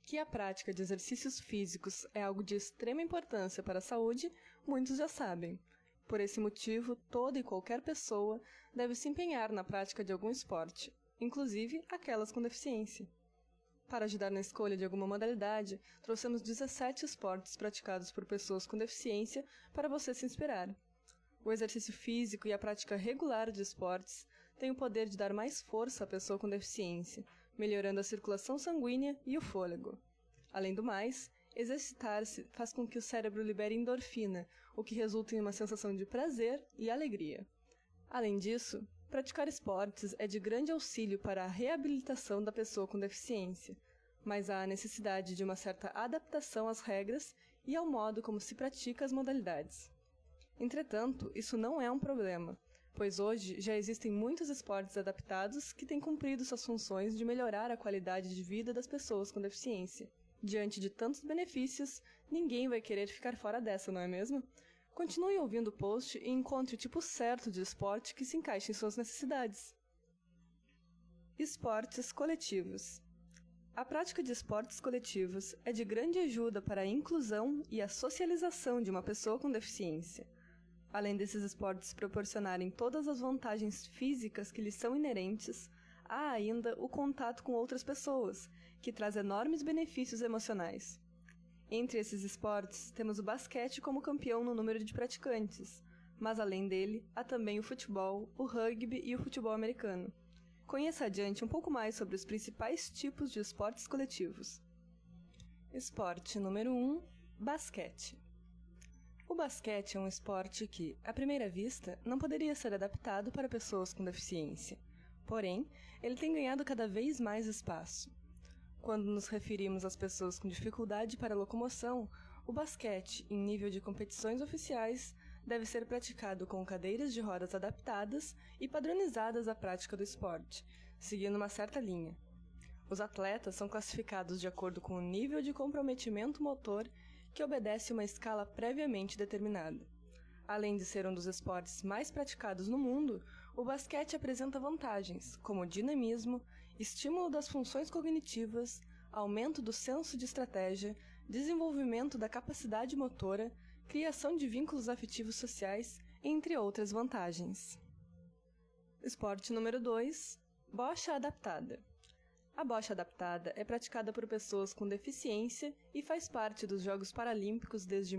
Que a prática de exercícios físicos é algo de extrema importância para a saúde, muitos já sabem. Por esse motivo, toda e qualquer pessoa deve se empenhar na prática de algum esporte, inclusive aquelas com deficiência. Para ajudar na escolha de alguma modalidade, trouxemos 17 esportes praticados por pessoas com deficiência para você se inspirar. O exercício físico e a prática regular de esportes têm o poder de dar mais força à pessoa com deficiência, melhorando a circulação sanguínea e o fôlego. Além do mais, exercitar-se faz com que o cérebro libere endorfina, o que resulta em uma sensação de prazer e alegria. Além disso, praticar esportes é de grande auxílio para a reabilitação da pessoa com deficiência, mas há a necessidade de uma certa adaptação às regras e ao modo como se pratica as modalidades. Entretanto, isso não é um problema, pois hoje já existem muitos esportes adaptados que têm cumprido suas funções de melhorar a qualidade de vida das pessoas com deficiência. Diante de tantos benefícios, ninguém vai querer ficar fora dessa, não é mesmo? Continue ouvindo o post e encontre o tipo certo de esporte que se encaixe em suas necessidades. Esportes coletivos. A prática de esportes coletivos é de grande ajuda para a inclusão e a socialização de uma pessoa com deficiência. Além desses esportes proporcionarem todas as vantagens físicas que lhes são inerentes, há ainda o contato com outras pessoas, que traz enormes benefícios emocionais. Entre esses esportes, temos o basquete como campeão no número de praticantes, mas além dele, há também o futebol, o rugby e o futebol americano. Conheça adiante um pouco mais sobre os principais tipos de esportes coletivos. Esporte número 1, basquete. O basquete é um esporte que, à primeira vista, não poderia ser adaptado para pessoas com deficiência. Porém, ele tem ganhado cada vez mais espaço. Quando nos referimos às pessoas com dificuldade para locomoção, o basquete, em nível de competições oficiais, deve ser praticado com cadeiras de rodas adaptadas e padronizadas à prática do esporte, seguindo uma certa linha. Os atletas são classificados de acordo com o nível de comprometimento motor que obedece uma escala previamente determinada. Além de ser um dos esportes mais praticados no mundo, o basquete apresenta vantagens, como dinamismo, estímulo das funções cognitivas, aumento do senso de estratégia, desenvolvimento da capacidade motora, criação de vínculos afetivos sociais, entre outras vantagens. Esporte número 2, bocha adaptada. A bocha adaptada é praticada por pessoas com deficiência e faz parte dos Jogos Paralímpicos desde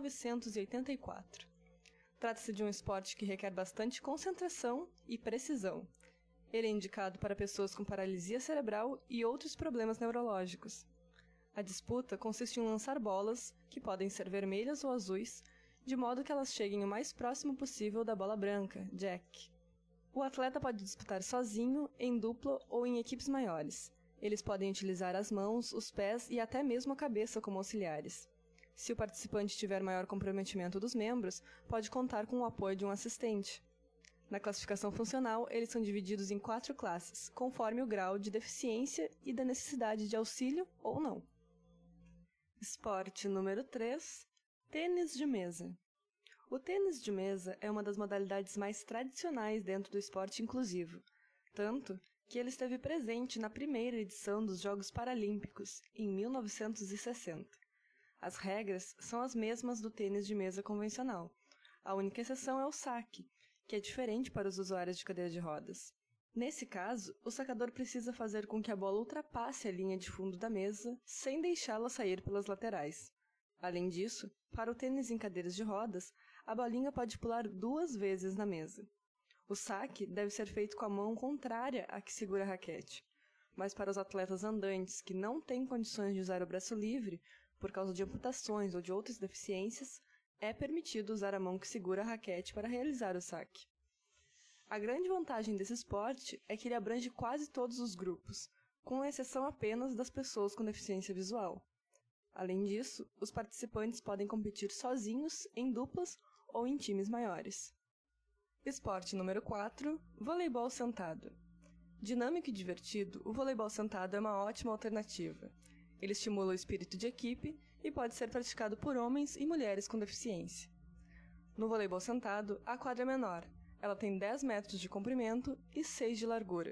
1984. Trata-se de um esporte que requer bastante concentração e precisão. Ele é indicado para pessoas com paralisia cerebral e outros problemas neurológicos. A disputa consiste em lançar bolas, que podem ser vermelhas ou azuis, de modo que elas cheguem o mais próximo possível da bola branca, jack. O atleta pode disputar sozinho, em dupla ou em equipes maiores. Eles podem utilizar as mãos, os pés e até mesmo a cabeça como auxiliares. Se o participante tiver maior comprometimento dos membros, pode contar com o apoio de um assistente. Na classificação funcional, eles são divididos em 4 classes, conforme o grau de deficiência e da necessidade de auxílio ou não. Esporte número 3, tênis de mesa. O tênis de mesa é uma das modalidades mais tradicionais dentro do esporte inclusivo, tanto que ele esteve presente na primeira edição dos Jogos Paralímpicos, em 1960. As regras são as mesmas do tênis de mesa convencional. A única exceção é o saque, que é diferente para os usuários de cadeira de rodas. Nesse caso, o sacador precisa fazer com que a bola ultrapasse a linha de fundo da mesa, sem deixá-la sair pelas laterais. Além disso, para o tênis em cadeiras de rodas, a bolinha pode pular 2 vezes na mesa. O saque deve ser feito com a mão contrária à que segura a raquete. Mas para os atletas andantes que não têm condições de usar o braço livre, por causa de amputações ou de outras deficiências, é permitido usar a mão que segura a raquete para realizar o saque. A grande vantagem desse esporte é que ele abrange quase todos os grupos, com exceção apenas das pessoas com deficiência visual. Além disso, os participantes podem competir sozinhos, em duplas ou em times maiores. Esporte número 4, voleibol sentado. Dinâmico e divertido, o voleibol sentado é uma ótima alternativa. Ele estimula o espírito de equipe e pode ser praticado por homens e mulheres com deficiência. No voleibol sentado, a quadra é menor. Ela tem 10 metros de comprimento e 6 de largura,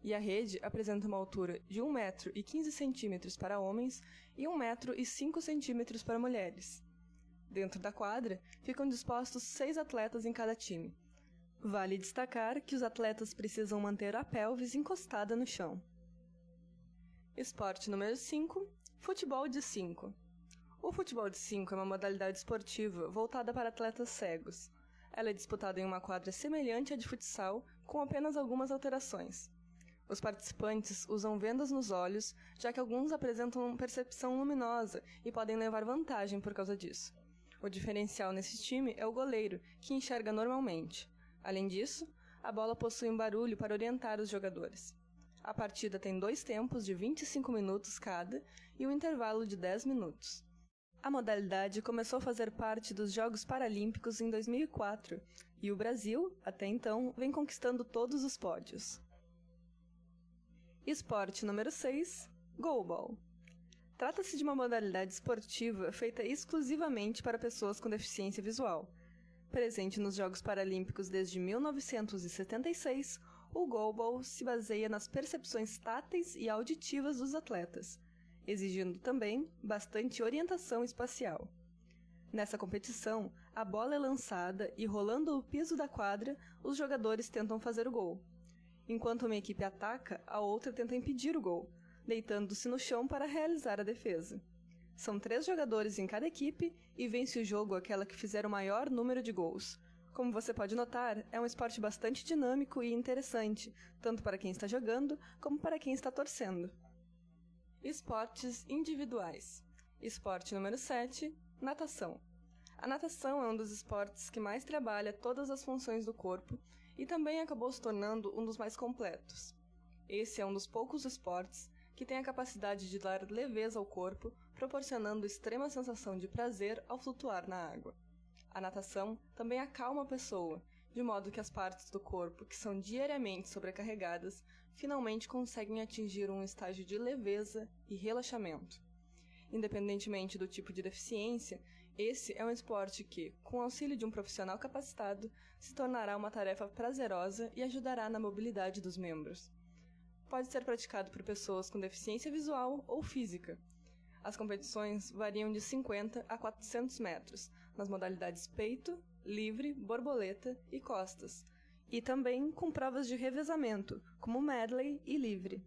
e a rede apresenta uma altura de 1,15 m para homens e 1,05 m para mulheres. Dentro da quadra, ficam dispostos 6 atletas em cada time. Vale destacar que os atletas precisam manter a pelvis encostada no chão. Esporte número 5, futebol de 5. O futebol de 5 é uma modalidade esportiva voltada para atletas cegos. Ela é disputada em uma quadra semelhante à de futsal, com apenas algumas alterações. Os participantes usam vendas nos olhos, já que alguns apresentam percepção luminosa e podem levar vantagem por causa disso. O diferencial nesse time é o goleiro, que enxerga normalmente. Além disso, a bola possui um barulho para orientar os jogadores. A partida tem 2 tempos de 25 minutos cada e um intervalo de 10 minutos. A modalidade começou a fazer parte dos Jogos Paralímpicos em 2004 e o Brasil, até então, vem conquistando todos os pódios. Esporte número 6, Goalball. Trata-se de uma modalidade esportiva feita exclusivamente para pessoas com deficiência visual. Presente nos Jogos Paralímpicos desde 1976, o Goalball se baseia nas percepções táteis e auditivas dos atletas, exigindo também bastante orientação espacial. Nessa competição, a bola é lançada e, rolando o piso da quadra, os jogadores tentam fazer o gol. Enquanto uma equipe ataca, a outra tenta impedir o gol, deitando-se no chão para realizar a defesa. São 3 jogadores em cada equipe e vence o jogo aquela que fizer o maior número de gols. Como você pode notar, é um esporte bastante dinâmico e interessante, tanto para quem está jogando como para quem está torcendo. Esportes individuais. Esporte número 7, natação. A natação é um dos esportes que mais trabalha todas as funções do corpo e também acabou se tornando um dos mais completos. Esse é um dos poucos esportes que tem a capacidade de dar leveza ao corpo, proporcionando extrema sensação de prazer ao flutuar na água. A natação também acalma a pessoa, de modo que as partes do corpo que são diariamente sobrecarregadas finalmente conseguem atingir um estágio de leveza e relaxamento. Independentemente do tipo de deficiência, esse é um esporte que, com o auxílio de um profissional capacitado, se tornará uma tarefa prazerosa e ajudará na mobilidade dos membros. Pode ser praticado por pessoas com deficiência visual ou física. As competições variam de 50 a 400 metros, nas modalidades peito, livre, borboleta e costas, e também com provas de revezamento, como medley e livre.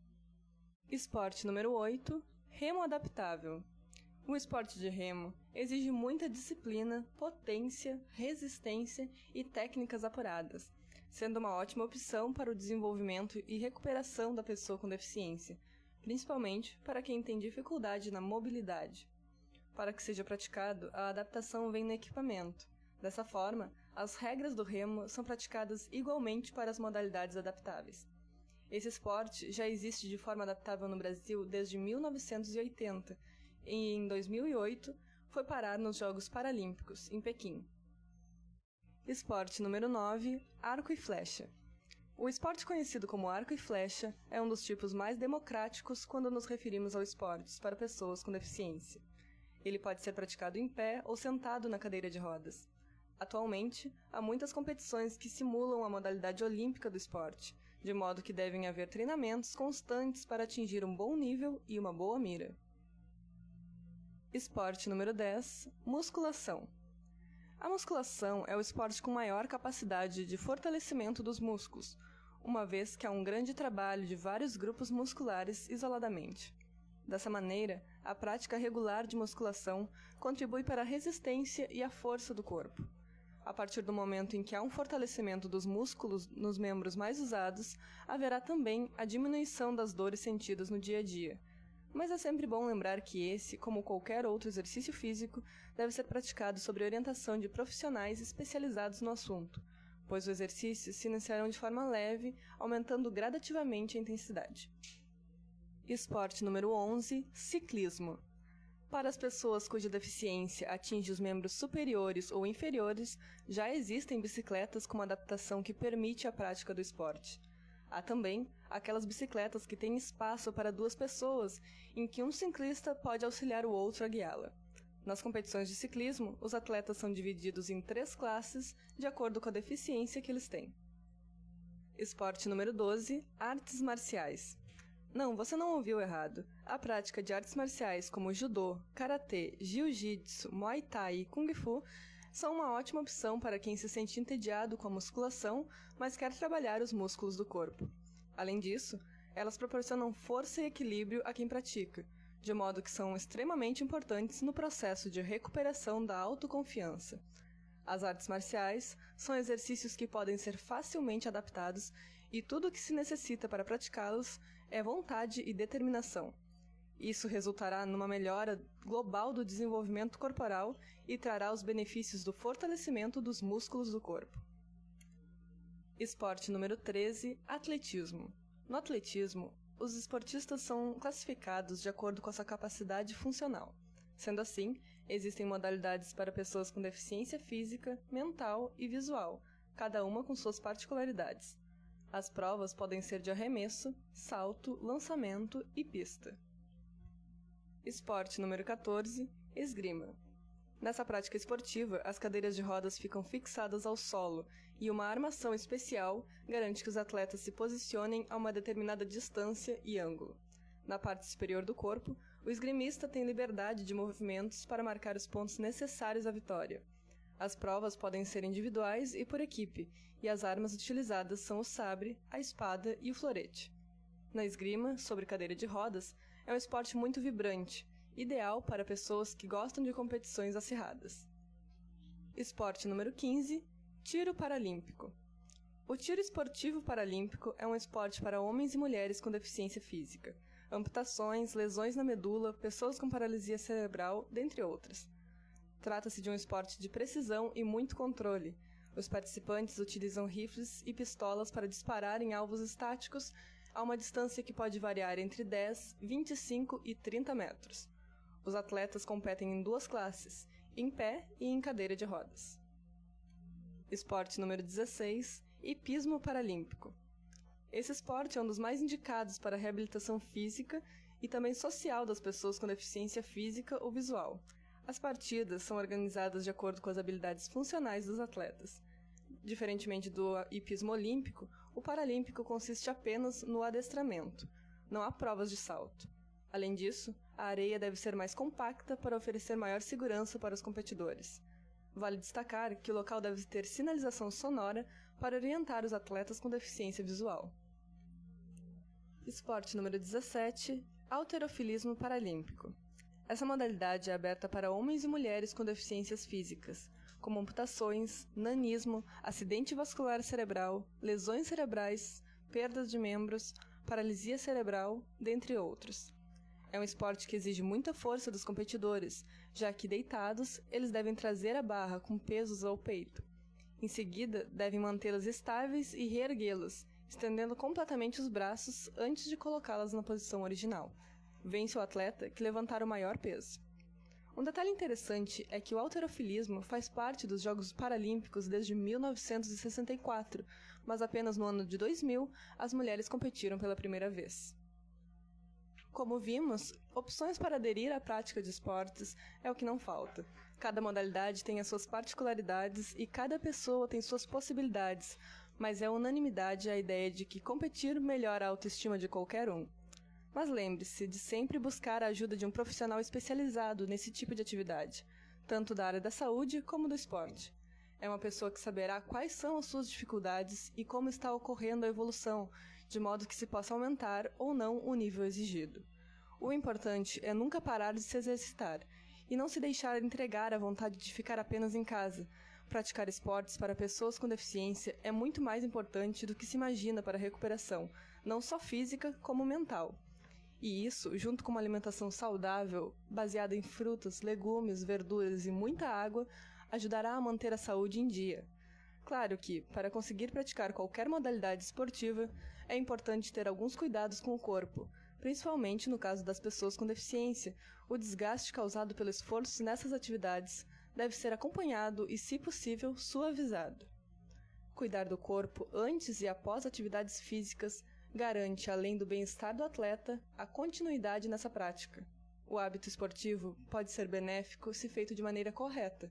Esporte número 8, remo adaptável. O esporte de remo exige muita disciplina, potência, resistência e técnicas apuradas, sendo uma ótima opção para o desenvolvimento e recuperação da pessoa com deficiência, principalmente para quem tem dificuldade na mobilidade. Para que seja praticado, a adaptação vem no equipamento. Dessa forma, as regras do remo são praticadas igualmente para as modalidades adaptáveis. Esse esporte já existe de forma adaptável no Brasil desde 1980 e, em 2008, foi parar nos Jogos Paralímpicos, em Pequim. Esporte número 9, arco e flecha. O esporte conhecido como arco e flecha é um dos tipos mais democráticos quando nos referimos ao esportes para pessoas com deficiência. Ele pode ser praticado em pé ou sentado na cadeira de rodas. Atualmente, há muitas competições que simulam a modalidade olímpica do esporte, de modo que devem haver treinamentos constantes para atingir um bom nível e uma boa mira. Esporte número 10, musculação. A musculação é o esporte com maior capacidade de fortalecimento dos músculos, uma vez que há um grande trabalho de vários grupos musculares isoladamente. Dessa maneira, a prática regular de musculação contribui para a resistência e a força do corpo. A partir do momento em que há um fortalecimento dos músculos nos membros mais usados, haverá também a diminuição das dores sentidas no dia a dia. Mas é sempre bom lembrar que esse, como qualquer outro exercício físico, deve ser praticado sob orientação de profissionais especializados no assunto, pois os exercícios se iniciarão de forma leve, aumentando gradativamente a intensidade. Esporte número 11, ciclismo. Para as pessoas cuja deficiência atinge os membros superiores ou inferiores, já existem bicicletas com uma adaptação que permite a prática do esporte. Há também aquelas bicicletas que têm espaço para 2 pessoas, em que um ciclista pode auxiliar o outro a guiá-la. Nas competições de ciclismo, os atletas são divididos em 3 classes, de acordo com a deficiência que eles têm. Esporte número 12, artes marciais. Não, você não ouviu errado. A prática de artes marciais como judô, karatê, jiu-jitsu, muay thai e kung fu são uma ótima opção para quem se sente entediado com a musculação, mas quer trabalhar os músculos do corpo. Além disso, elas proporcionam força e equilíbrio a quem pratica, de modo que são extremamente importantes no processo de recuperação da autoconfiança. As artes marciais são exercícios que podem ser facilmente adaptados e tudo o que se necessita para praticá-los é vontade e determinação. Isso resultará numa melhora global do desenvolvimento corporal e trará os benefícios do fortalecimento dos músculos do corpo. Esporte número 13, atletismo. No atletismo, os esportistas são classificados de acordo com a sua capacidade funcional. Sendo assim, existem modalidades para pessoas com deficiência física, mental e visual, cada uma com suas particularidades. As provas podem ser de arremesso, salto, lançamento e pista. Esporte número 14, esgrima. Nessa prática esportiva, as cadeiras de rodas ficam fixadas ao solo e uma armação especial garante que os atletas se posicionem a uma determinada distância e ângulo. Na parte superior do corpo, o esgrimista tem liberdade de movimentos para marcar os pontos necessários à vitória. As provas podem ser individuais e por equipe, e as armas utilizadas são o sabre, a espada e o florete. Na esgrima, sobre cadeira de rodas, é um esporte muito vibrante, ideal para pessoas que gostam de competições acirradas. Esporte número 15, tiro paralímpico. O tiro esportivo paralímpico é um esporte para homens e mulheres com deficiência física, amputações, lesões na medula, pessoas com paralisia cerebral, dentre outras. Trata-se de um esporte de precisão e muito controle. Os participantes utilizam rifles e pistolas para disparar em alvos estáticos a uma distância que pode variar entre 10, 25 e 30 metros. Os atletas competem em duas classes, em pé e em cadeira de rodas. Esporte número 16, hipismo paralímpico. Esse esporte é um dos mais indicados para a reabilitação física e também social das pessoas com deficiência física ou visual. As partidas são organizadas de acordo com as habilidades funcionais dos atletas. Diferentemente do hipismo olímpico, o paralímpico consiste apenas no adestramento. Não há provas de salto. Além disso, a areia deve ser mais compacta para oferecer maior segurança para os competidores. Vale destacar que o local deve ter sinalização sonora para orientar os atletas com deficiência visual. Esporte número 17, halterofilismo paralímpico. Essa modalidade é aberta para homens e mulheres com deficiências físicas, como amputações, nanismo, acidente vascular cerebral, lesões cerebrais, perdas de membros, paralisia cerebral, dentre outros. É um esporte que exige muita força dos competidores, já que, deitados, eles devem trazer a barra com pesos ao peito. Em seguida, devem mantê-las estáveis e reerguê-las, estendendo completamente os braços antes de colocá-las na posição original. Vence o atleta que levantar o maior peso. Um detalhe interessante é que o halterofilismo faz parte dos Jogos Paralímpicos desde 1964, mas apenas no ano de 2000 as mulheres competiram pela primeira vez. Como vimos, opções para aderir à prática de esportes é o que não falta. Cada modalidade tem as suas particularidades e cada pessoa tem suas possibilidades, mas é unanimidade a ideia de que competir melhora a autoestima de qualquer um. Mas lembre-se de sempre buscar a ajuda de um profissional especializado nesse tipo de atividade, tanto da área da saúde como do esporte. É uma pessoa que saberá quais são as suas dificuldades e como está ocorrendo a evolução, de modo que se possa aumentar ou não o nível exigido. O importante é nunca parar de se exercitar e não se deixar entregar à vontade de ficar apenas em casa. Praticar esportes para pessoas com deficiência é muito mais importante do que se imagina para a recuperação, não só física como mental. E isso, junto com uma alimentação saudável, baseada em frutas, legumes, verduras e muita água, ajudará a manter a saúde em dia. Claro que, para conseguir praticar qualquer modalidade esportiva, é importante ter alguns cuidados com o corpo, principalmente no caso das pessoas com deficiência. O desgaste causado pelo esforço nessas atividades deve ser acompanhado e, se possível, suavizado. Cuidar do corpo antes e após atividades físicas garante, além do bem-estar do atleta, a continuidade nessa prática. O hábito esportivo pode ser benéfico se feito de maneira correta,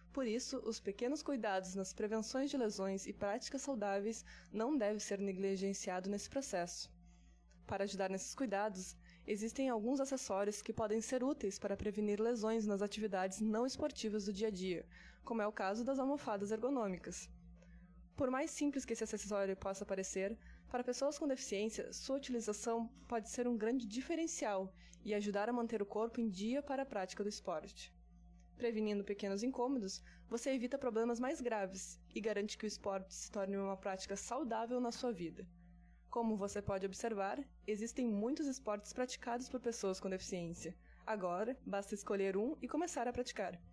Por isso, os pequenos cuidados nas prevenções de lesões e práticas saudáveis não devem ser negligenciados nesse processo. Para ajudar nesses cuidados, existem alguns acessórios que podem ser úteis para prevenir lesões nas atividades não esportivas do dia a dia, como é o caso das almofadas ergonômicas. Por mais simples que esse acessório possa parecer, para pessoas com deficiência, sua utilização pode ser um grande diferencial e ajudar a manter o corpo em dia para a prática do esporte. Prevenindo pequenos incômodos, você evita problemas mais graves e garante que o esporte se torne uma prática saudável na sua vida. Como você pode observar, existem muitos esportes praticados por pessoas com deficiência. Agora, basta escolher um e começar a praticar.